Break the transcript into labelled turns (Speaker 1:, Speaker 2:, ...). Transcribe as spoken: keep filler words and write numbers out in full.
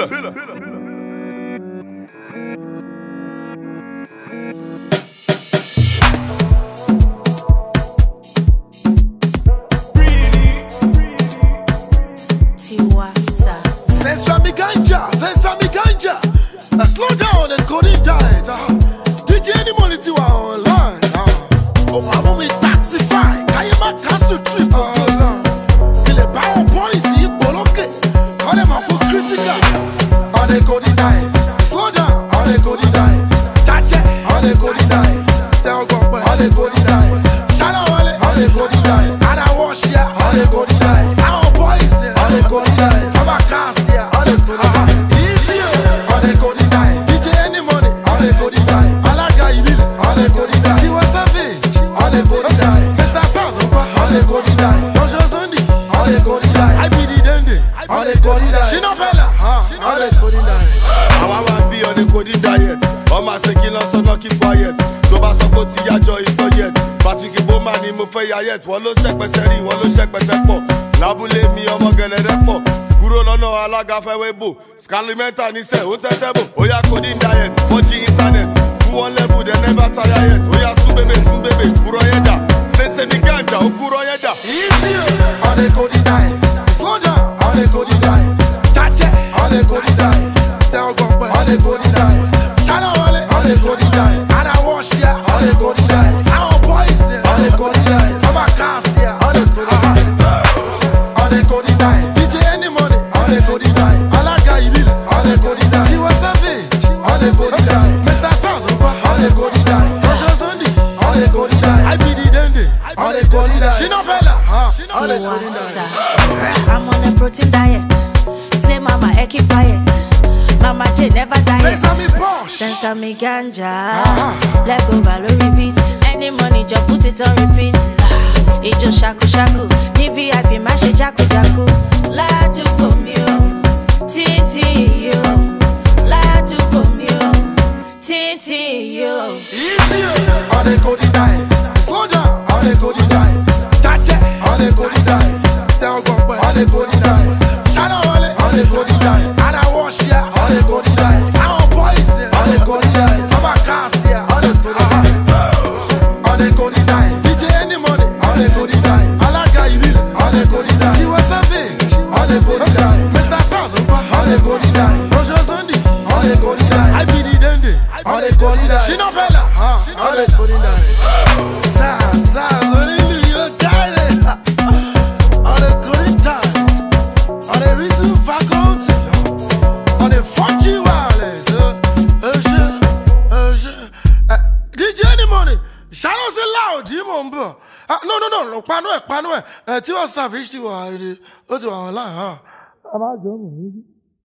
Speaker 1: Billa.
Speaker 2: Sesame ganja, sesame ganja. Now slow down and coding diet. Uh. D J any money to our online. Uh. Oh, I'm on me taxify. I am a castle trip. Kill a power policy, boloke. Call them up critical. On the coding diet. Slow down. On the coding diet. Chache. On the coding diet. Tell God, on the coding diet. Shadow on the coding diet. And I wash ya on the coding diet. Our boys on the coding diet. I'm a cast. She no bella, on the coding diet.
Speaker 1: I wanna be on the coding diet. All my secular so not keep quiet. So ba support ya joy is not yet. Patrick Bowman ni mo fẹ́ ya yet. Wọ́n ló ṣẹ́ pẹ̀tẹ́rì, wọ́n ló ṣẹ́ pẹ̀tẹ́ pọ̀. Lábúlé mi ọmọ gẹ̀lẹ́dẹ́ pọ̀. Kúrò lọ́nà alága fẹ́ wé bò. Scalimenta ní sẹ́, ó tẹ́tẹ́ bò. Ó yá coding diet, four G internet. Fún one level, they never tire yet. Ó yá sún bébè, sún bébè, kúrò yẹn dà. Sẹ́sẹ́ ní ganja, ó kúrò yẹn dà.
Speaker 2: Easy on the coding diet. Slow down on the coding diet. On the coding diet, tell God on the coding diet. Shadow on the on the coding diet. And I wash ya on the coding diet. Our boys on the coding diet. I'm a cast here on the coding diet. On the coding diet. D J any money on the coding diet. Alaga Ibil on the coding diet. Tiwa Savage on the coding diet. Mister Saz on the coding diet. Roger Sunday on the coding diet. I be the Dende on the coding diet. She no bella on the coding diet.
Speaker 3: I'm on a protein diet. Mama, I keep quiet. Mama J never diet.
Speaker 2: Sesame Posh.
Speaker 3: Sesame ganja. Uh-huh. Let go value repeat. Any money just put it on repeat. It just shaku shaku. Ni V I P mashi jaku jaku. La tu komio. Titi yo. La tu komio. Titi yo.
Speaker 2: Easy on the coding diet. Slow down on the coding diet. Chache on the coding diet. Tell God on the coding diet. Shadow on on the coding diet. And I wash ya on the coding diet. Our boys on the coding diet. I'm a cast here on the coding diet. On the coding diet. D J any money on the coding diet. Alaga Ibil on the coding diet. Tiwa Savage on the coding diet. Mister Saz on the coding diet. Roger Sunday on the coding diet. I be the Dende on the coding diet. She no bella on the coding diet. Saz, Saz, only you got it. On the coding diet. On the reason faculty, on the forty wireless, uh, uh, uh, uh, D J any money, shadows loud, you mumbo. No, no, no, no, pano, pano, uh, Tiwa Savage, Tiwa, uh, to our line, huh? I'm out,